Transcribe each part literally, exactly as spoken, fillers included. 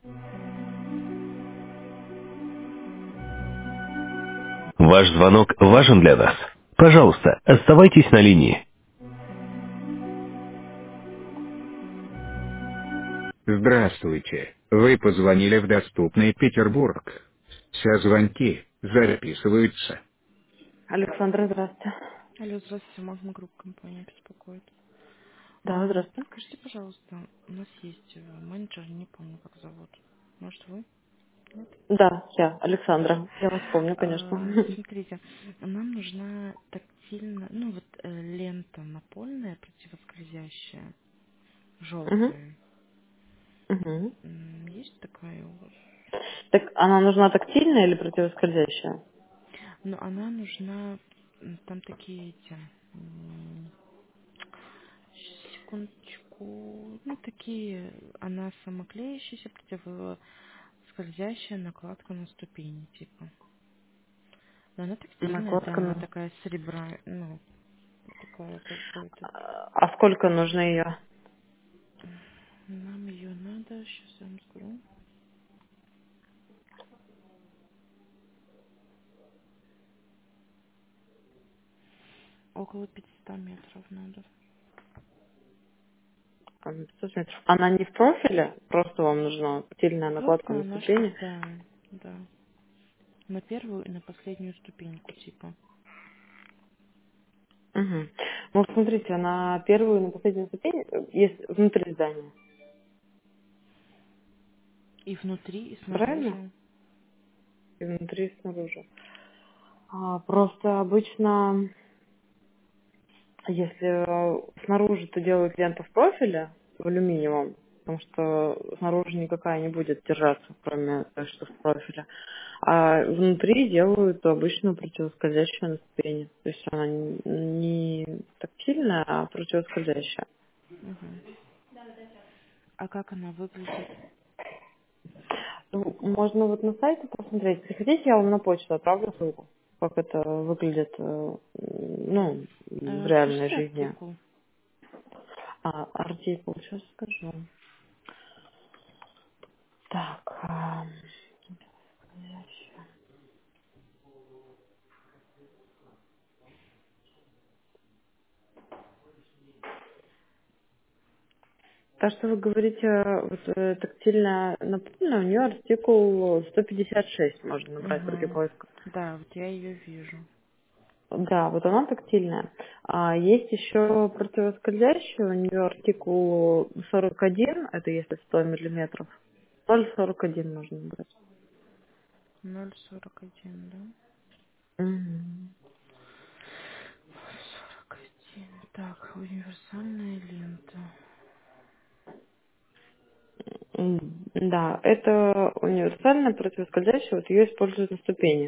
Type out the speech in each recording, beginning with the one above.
Ваш звонок важен для нас. Пожалуйста, оставайтесь на линии. Здравствуйте. Вы позвонили в доступный Петербург. Все звонки записываются. Александра, здравствуйте. Алло, здравствуйте, Магма Групп, компания беспокоит. Да, А, здравствуйте. скажите, пожалуйста, у нас есть э, менеджер, не помню, как зовут. Может, вы? Нет? Да, я, Хорошо. Александра. Я вас помню, конечно. А, смотрите, нам нужна тактильно, ну вот э, лента напольная, противоскользящая, Мгм, желтая. мгм. М, Есть такая у вас? Так она нужна тактильная или противоскользящая? Но она нужна, м, там такие эти, м, секундочку, ну такие, она самоклеящаяся, противоскользящая накладка на ступени, типа. Но она тактильная, да, Накладка она на... такая серебра, ну, такая как бы этот. А сколько нужно ее? Нам ее надо, сейчас я вам скажу, около пятисот метров надо. Там пятьсот метров. Она не в профиле? Просто вам нужна тактильная накладка Просто на она, чтоб, ступени? да, да, на первую и на последнюю ступеньку, типа. Угу. Ну, смотрите, на первую и на последнюю ступень э, есть внутри здания. И внутри, и Правильно? снаружи. И внутри, и снаружи. А, просто обычно, если э, снаружи то делают ленту в профиле, в алюминиевом, потому что снаружи никакая не будет держаться, кроме той, что в профиле. А внутри делают обычную противоскользящую на ступени. То есть она не не тактильная, а противоскользящая. Мгм. А как она выглядит? Ну, можно вот на сайте посмотреть. Если хотите, я вам на почту отправлю ссылку, как это выглядит, э, ну, в Э, реальной скажите жизни. артикул. А, артикул, сейчас скажу. Так, а, то, что вы говорите, вот, э, тактильная напольная, у нее артикул сто пятьдесят шесть можно набрать в Угу. поиска. Да, вот я ее вижу. Да, вот она тактильная. А есть еще противоскользящая, у нее артикул сорок один, это если сто миллиметров. ноль сорок один можно брать. Ноль сорок один, да? Мгм. Сорок один. Так, универсальная лента. М, Да, это универсальная противоскользящая, вот ее используют на ступени.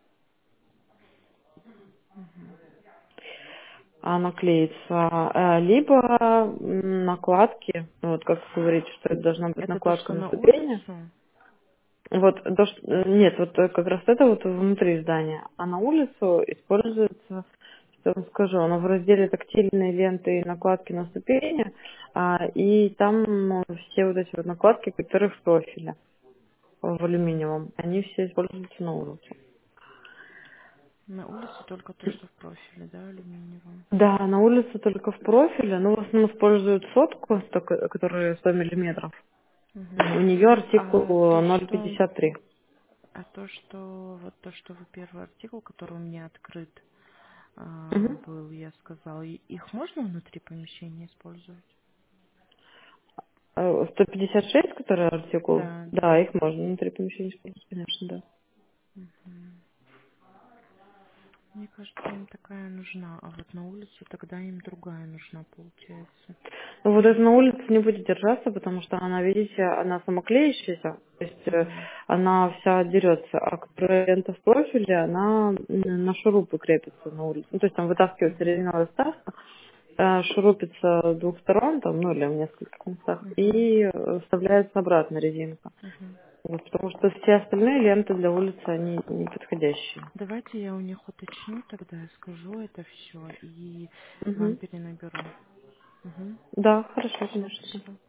Она клеится. Э, Либо м, накладки, ну, вот как вы говорите, что это должна быть Это то, накладка что на на ступени. улицу? Вот, то, что- э, нет, вот э, как раз это вот внутри здания. А на улицу используется, что я вам скажу, оно в разделе тактильные ленты и накладки на ступени, а, и там э, все вот эти вот накладки, которые в профиле, в алюминиевом, они все используются на улицу. На улице только то, что в профиле, да, алюминиевом. Да, на улице только в профиле, но в основном используют сотку, только- которая сто миллиметров. Угу. У нее А артикул то, ноль что, пятьдесят три. а то, что, вот то, что вы первый артикул, который у меня открыт а, Мгм. был, я сказала, и- их можно внутри помещения использовать? Э, сто пятьдесят шесть, который артикул, Да, да, да. их можно внутри помещения использовать, конечно, да. Мгм. Мне кажется, им такая нужна, а вот на улицу тогда им другая нужна, получается. Ну, вот это на улице не будет держаться, потому что она, видите, она самоклеящаяся, то есть э, Угу. она вся дерется, а которая лента в профиле, она м, на шурупы крепится на улице. Ну, то есть там вытаскивается Угу. резиновая вставка, э, шурупится с двух сторон, там, ну, или в нескольких местах, Угу. и э, вставляется обратно резинка. Угу. Вот, потому что все остальные ленты для улицы, они не подходящие. Давайте я у них уточню, тогда я скажу это все и вам Мгм. перенаберу. Угу. Да, хорошо, Все, конечно. спасибо.